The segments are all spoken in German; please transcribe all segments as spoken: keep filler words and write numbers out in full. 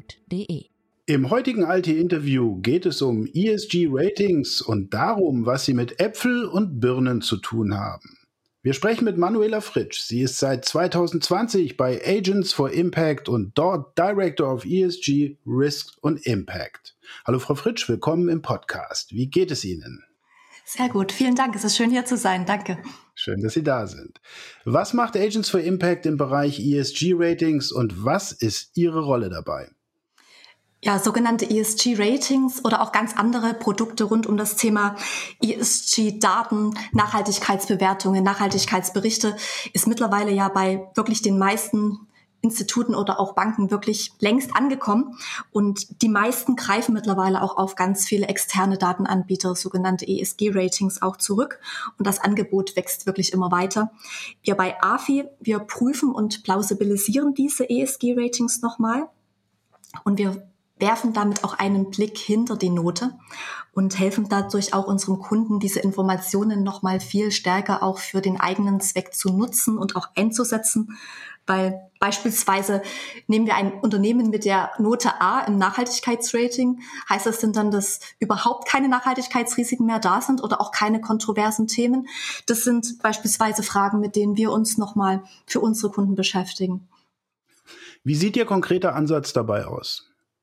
punkt de. Im heutigen Alte-Interview geht es um E S G-Ratings und darum, was sie mit Äpfel und Birnen zu tun haben. Wir sprechen mit Manuela Fritsch. Sie ist seit zwanzig zwanzig bei Agents for Impact und dort Director of E S G, Risk und Impact. Hallo Frau Fritsch, willkommen im Podcast. Wie geht es Ihnen? Sehr gut, vielen Dank. Es ist schön hier zu sein. Danke. Schön, dass Sie da sind. Was macht Agents for Impact im Bereich E S G-Ratings und was ist Ihre Rolle dabei? Ja, sogenannte E S G-Ratings oder auch ganz andere Produkte rund um das Thema E S G-Daten, Nachhaltigkeitsbewertungen, Nachhaltigkeitsberichte ist mittlerweile ja bei wirklich den meisten Instituten oder auch Banken wirklich längst angekommen. Und die meisten greifen mittlerweile auch auf ganz viele externe Datenanbieter, sogenannte E S G-Ratings auch zurück. Und das Angebot wächst wirklich immer weiter. Wir bei A F I, wir prüfen und plausibilisieren diese E S G-Ratings nochmal. Und wir werfen damit auch einen Blick hinter die Note und helfen dadurch auch unserem Kunden, diese Informationen nochmal viel stärker auch für den eigenen Zweck zu nutzen und auch einzusetzen. Weil beispielsweise nehmen wir ein Unternehmen mit der Note A im Nachhaltigkeitsrating. Heißt das denn dann, dass überhaupt keine Nachhaltigkeitsrisiken mehr da sind oder auch keine kontroversen Themen? Das sind beispielsweise Fragen, mit denen wir uns nochmal für unsere Kunden beschäftigen. Wie sieht Ihr konkreter Ansatz dabei aus?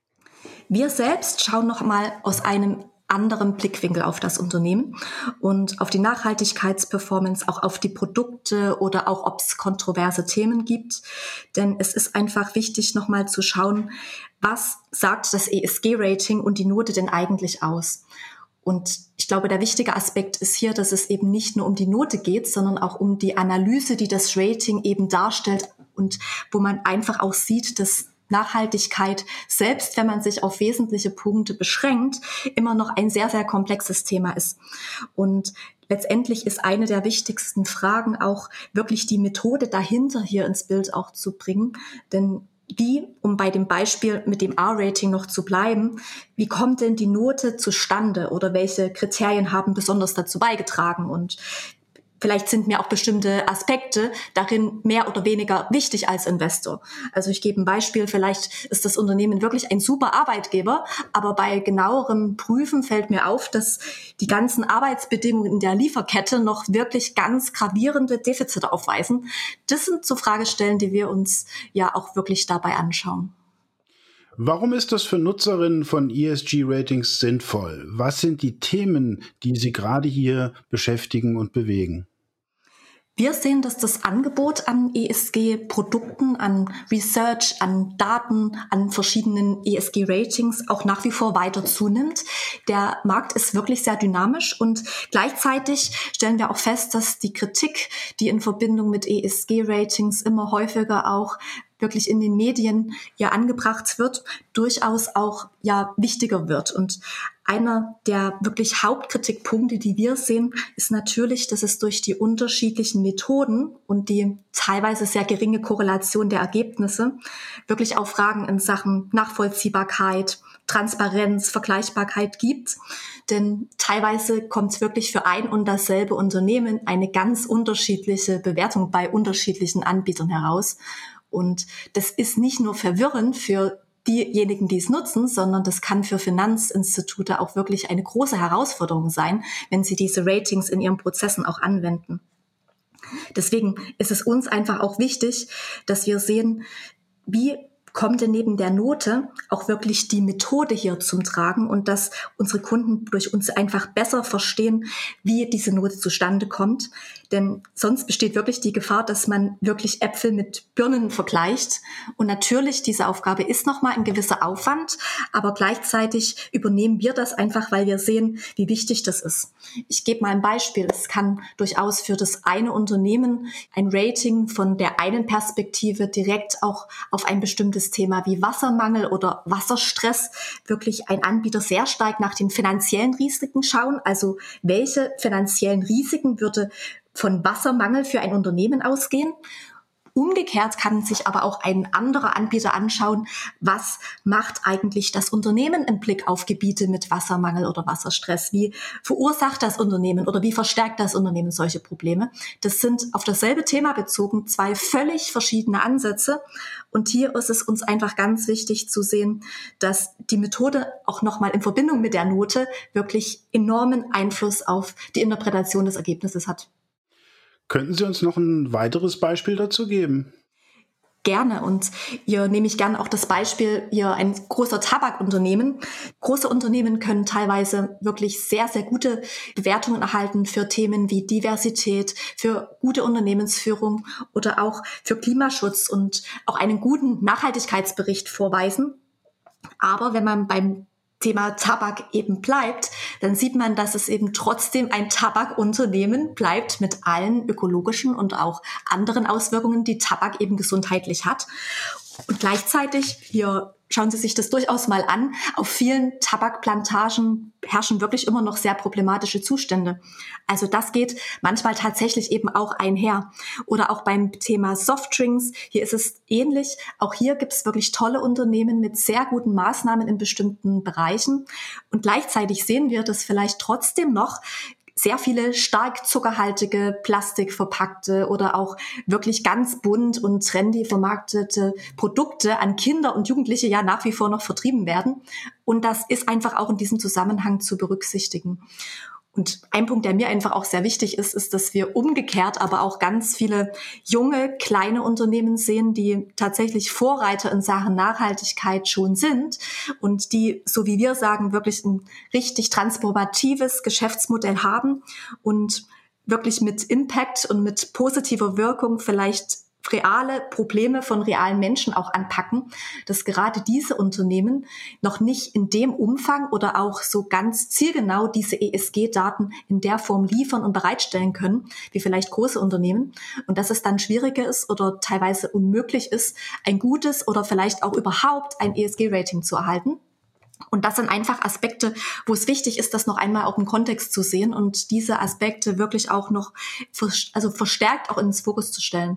Wir selbst schauen noch mal aus einem anderen Blickwinkel auf das Unternehmen und auf die Nachhaltigkeitsperformance, auch auf die Produkte oder auch, ob es kontroverse Themen gibt. Denn es ist einfach wichtig, noch mal zu schauen, was sagt das E S G-Rating und die Note denn eigentlich aus? Und ich glaube, der wichtige Aspekt ist hier, dass es eben nicht nur um die Note geht, sondern auch um die Analyse, die das Rating eben darstellt und wo man einfach auch sieht, dass Nachhaltigkeit, selbst wenn man sich auf wesentliche Punkte beschränkt, immer noch ein sehr, sehr komplexes Thema ist. Und letztendlich ist eine der wichtigsten Fragen auch wirklich die Methode dahinter hier ins Bild auch zu bringen. Denn wie, um bei dem Beispiel mit dem A-Rating noch zu bleiben, wie kommt denn die Note zustande oder welche Kriterien haben besonders dazu beigetragen? Und vielleicht sind mir auch bestimmte Aspekte darin mehr oder weniger wichtig als Investor. Also ich gebe ein Beispiel, vielleicht ist das Unternehmen wirklich ein super Arbeitgeber, aber bei genauerem Prüfen fällt mir auf, dass die ganzen Arbeitsbedingungen in der Lieferkette noch wirklich ganz gravierende Defizite aufweisen. Das sind so Fragestellen, die wir uns ja auch wirklich dabei anschauen. Warum ist das für Nutzerinnen von E S G-Ratings sinnvoll? Was sind die Themen, die Sie gerade hier beschäftigen und bewegen? Wir sehen, dass das Angebot an E S G-Produkten, an Research, an Daten, an verschiedenen E S G-Ratings auch nach wie vor weiter zunimmt. Der Markt ist wirklich sehr dynamisch und gleichzeitig stellen wir auch fest, dass die Kritik, die in Verbindung mit E S G-Ratings immer häufiger auch wirklich in den Medien ja angebracht wird, durchaus auch ja wichtiger wird. Und einer der wirklich Hauptkritikpunkte, die wir sehen, ist natürlich, dass es durch die unterschiedlichen Methoden und die teilweise sehr geringe Korrelation der Ergebnisse wirklich auch Fragen in Sachen Nachvollziehbarkeit, Transparenz, Vergleichbarkeit gibt. Denn teilweise kommt es wirklich für ein und dasselbe Unternehmen eine ganz unterschiedliche Bewertung bei unterschiedlichen Anbietern heraus. Und das ist nicht nur verwirrend für diejenigen, die es nutzen, sondern das kann für Finanzinstitute auch wirklich eine große Herausforderung sein, wenn sie diese Ratings in ihren Prozessen auch anwenden. Deswegen ist es uns einfach auch wichtig, dass wir sehen, wie kommt denn neben der Note auch wirklich die Methode hier zum Tragen und dass unsere Kunden durch uns einfach besser verstehen, wie diese Note zustande kommt. Denn sonst besteht wirklich die Gefahr, dass man wirklich Äpfel mit Birnen vergleicht. Und natürlich, diese Aufgabe ist nochmal ein gewisser Aufwand, aber gleichzeitig übernehmen wir das einfach, weil wir sehen, wie wichtig das ist. Ich gebe mal ein Beispiel. Es kann durchaus für das eine Unternehmen ein Rating von der einen Perspektive direkt auch auf ein bestimmtes Thema wie Wassermangel oder Wasserstress wirklich ein Anbieter sehr stark nach den finanziellen Risiken schauen. Also welche finanziellen Risiken würde von Wassermangel für ein Unternehmen ausgehen? Umgekehrt kann sich aber auch ein anderer Anbieter anschauen, was macht eigentlich das Unternehmen im Blick auf Gebiete mit Wassermangel oder Wasserstress? Wie verursacht das Unternehmen oder wie verstärkt das Unternehmen solche Probleme? Das sind auf dasselbe Thema bezogen zwei völlig verschiedene Ansätze. Und hier ist es uns einfach ganz wichtig zu sehen, dass die Methode auch nochmal in Verbindung mit der Note wirklich enormen Einfluss auf die Interpretation des Ergebnisses hat. Könnten Sie uns noch ein weiteres Beispiel dazu geben? Gerne. Und hier nehme ich gerne auch das Beispiel, hier ein großer Tabakunternehmen. Große Unternehmen können teilweise wirklich sehr, sehr gute Bewertungen erhalten für Themen wie Diversität, für gute Unternehmensführung oder auch für Klimaschutz und auch einen guten Nachhaltigkeitsbericht vorweisen. Aber wenn man beim Thema Tabak eben bleibt, dann sieht man, dass es eben trotzdem ein Tabakunternehmen bleibt mit allen ökologischen und auch anderen Auswirkungen, die Tabak eben gesundheitlich hat. Und gleichzeitig, hier schauen Sie sich das durchaus mal an, auf vielen Tabakplantagen herrschen wirklich immer noch sehr problematische Zustände. Also das geht manchmal tatsächlich eben auch einher. Oder auch beim Thema Softdrinks, hier ist es ähnlich. Auch hier gibt es wirklich tolle Unternehmen mit sehr guten Maßnahmen in bestimmten Bereichen. Und gleichzeitig sehen wir, dass vielleicht trotzdem noch sehr viele stark zuckerhaltige, plastikverpackte oder auch wirklich ganz bunt und trendy vermarktete Produkte an Kinder und Jugendliche ja nach wie vor noch vertrieben werden. Und das ist einfach auch in diesem Zusammenhang zu berücksichtigen. Und ein Punkt, der mir einfach auch sehr wichtig ist, ist, dass wir umgekehrt aber auch ganz viele junge, kleine Unternehmen sehen, die tatsächlich Vorreiter in Sachen Nachhaltigkeit schon sind und die, so wie wir sagen, wirklich ein richtig transformatives Geschäftsmodell haben und wirklich mit Impact und mit positiver Wirkung vielleicht reale Probleme von realen Menschen auch anpacken, dass gerade diese Unternehmen noch nicht in dem Umfang oder auch so ganz zielgenau diese E S G-Daten in der Form liefern und bereitstellen können, wie vielleicht große Unternehmen. Und dass es dann schwieriger ist oder teilweise unmöglich ist, ein gutes oder vielleicht auch überhaupt ein E S G-Rating zu erhalten. Und das sind einfach Aspekte, wo es wichtig ist, das noch einmal auch im Kontext zu sehen und diese Aspekte wirklich auch noch also verstärkt auch ins Fokus zu stellen.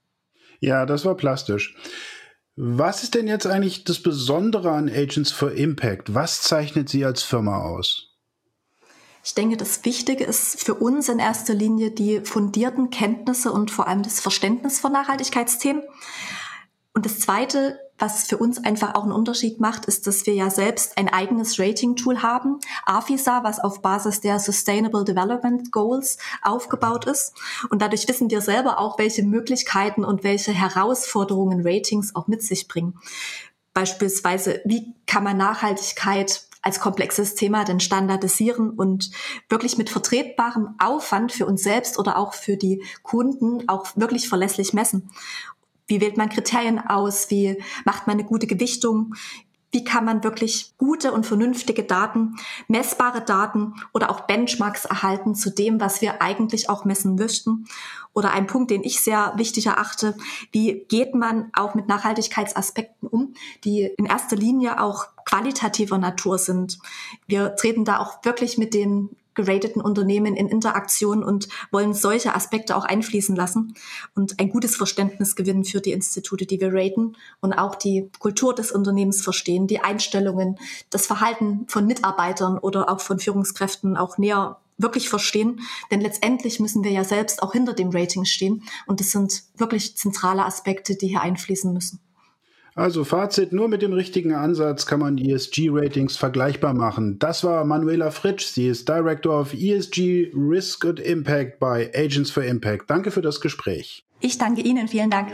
Ja, das war plastisch. Was ist denn jetzt eigentlich das Besondere an Agents for Impact? Was zeichnet Sie als Firma aus? Ich denke, das Wichtige ist für uns in erster Linie die fundierten Kenntnisse und vor allem das Verständnis von Nachhaltigkeitsthemen. Und das Zweite, was für uns einfach auch einen Unterschied macht, ist, dass wir ja selbst ein eigenes Rating-Tool haben, AFISA, was auf Basis der Sustainable Development Goals aufgebaut ist. Und dadurch wissen wir selber auch, welche Möglichkeiten und welche Herausforderungen Ratings auch mit sich bringen. Beispielsweise, wie kann man Nachhaltigkeit als komplexes Thema denn standardisieren und wirklich mit vertretbarem Aufwand für uns selbst oder auch für die Kunden auch wirklich verlässlich messen. Wie wählt man Kriterien aus? Wie macht man eine gute Gewichtung? Wie kann man wirklich gute und vernünftige Daten, messbare Daten oder auch Benchmarks erhalten zu dem, was wir eigentlich auch messen möchten? Oder ein Punkt, den ich sehr wichtig erachte, wie geht man auch mit Nachhaltigkeitsaspekten um, die in erster Linie auch qualitativer Natur sind? Wir treten da auch wirklich mit den gerateten Unternehmen in Interaktion und wollen solche Aspekte auch einfließen lassen und ein gutes Verständnis gewinnen für die Institute, die wir raten und auch die Kultur des Unternehmens verstehen, die Einstellungen, das Verhalten von Mitarbeitern oder auch von Führungskräften auch näher wirklich verstehen. Denn letztendlich müssen wir ja selbst auch hinter dem Rating stehen und das sind wirklich zentrale Aspekte, die hier einfließen müssen. Also Fazit, nur mit dem richtigen Ansatz kann man E S G-Ratings vergleichbar machen. Das war Manuela Fritsch, sie ist Director of E S G Risk and Impact bei Agents for Impact. Danke für das Gespräch. Ich danke Ihnen, vielen Dank.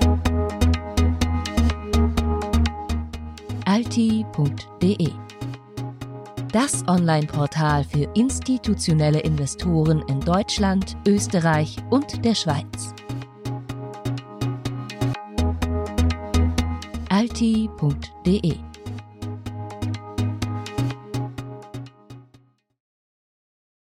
alti punkt de, das Online-Portal für institutionelle Investoren in Deutschland, Österreich und der Schweiz. alti punkt de